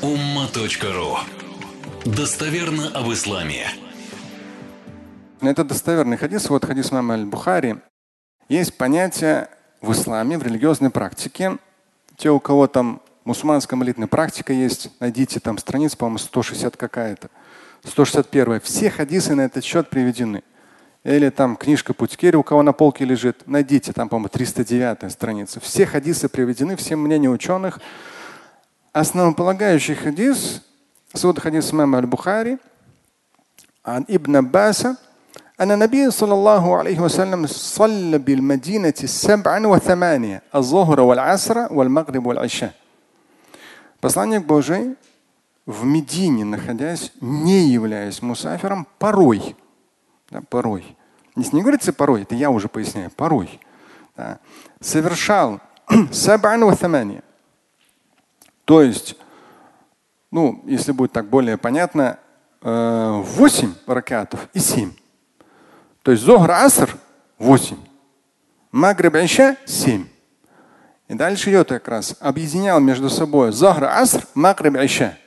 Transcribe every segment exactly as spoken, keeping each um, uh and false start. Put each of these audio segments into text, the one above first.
умма точка ру. Достоверно об исламе. Это достоверный хадис. Вот хадис имама аль-Бухари. Есть понятие в исламе, в религиозной практике. Те, у кого там мусульманская молитвенная практика есть, найдите там страниц, по-моему, сто шестьдесят какая-то. сто шестьдесят первая. Все хадисы на этот счет приведены. Или там книжка Путькери, у кого на полке лежит, найдите, там, по-моему, триста девятая страница. Все хадисы приведены, все мнения ученых. Основополагающий хадис, вот хадис имама аль-Бухари, عن ابن عباس أن النبي صلى الله عليه وسلم صلى بالمدينة سبعا وثمانية الظهر والعصر والمغرب والعشاء. Посланник Божий в Медине, находясь, не являясь мусафиром, порой, да, порой, здесь не говорится порой, это я уже поясняю, порой, да, совершал саб'ан ва тамания. То есть, ну, если будет так более понятно, восемь ракатов и семь. То есть зохр аср восемь, магриб иша семь. И дальше идет как раз объединял между собой зохр аср, магриб иша.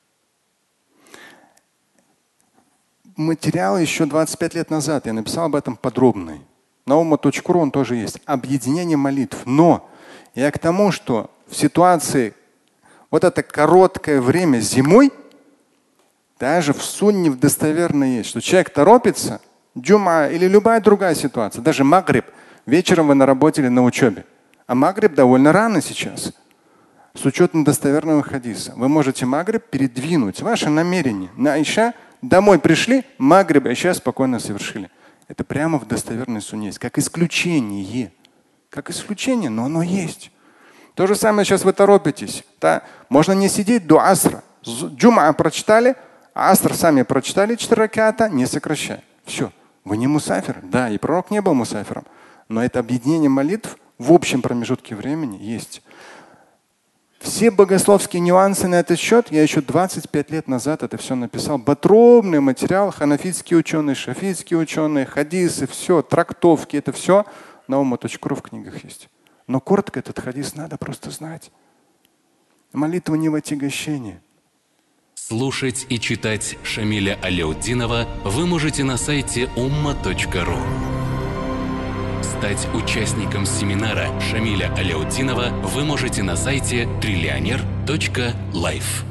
Материал еще двадцать пять лет назад я написал об этом подробный. На умма точка ру он тоже есть. Объединение молитв. Но я к тому, что в ситуации вот это короткое время зимой, даже в сунне в достоверно есть, что человек торопится, джума или любая другая ситуация, даже магриб, вечером вы на работе или на учебе. А магриб довольно рано сейчас. С учетом достоверного хадиса. Вы можете магриб передвинуть. Ваше намерение. На иша домой пришли, магриб и иша спокойно совершили. Это прямо в достоверной сунне есть. Как исключение. Как исключение, но оно есть. То же самое сейчас вы торопитесь. Да? Можно не сидеть до асра. Джума прочитали, а аср сами прочитали четыре раката, не сокращая. Все. Вы не мусафир. Да, и пророк не был мусафиром. Но это объединение молитв в общем промежутке времени есть. Все богословские нюансы на этот счет я еще двадцать пять лет назад это все написал. Подробный материал, ханафитские ученые, шафитские ученые, хадисы, все, трактовки, это все на умма точка ру в книгах есть. Но коротко этот хадис надо просто знать. Молитва не в отягощении. Слушать и читать Шамиля Аляутдинова вы можете на сайте умма точка ру. Стать участником семинара Шамиля Аляутдинова вы можете на сайте триллионер точка лайф.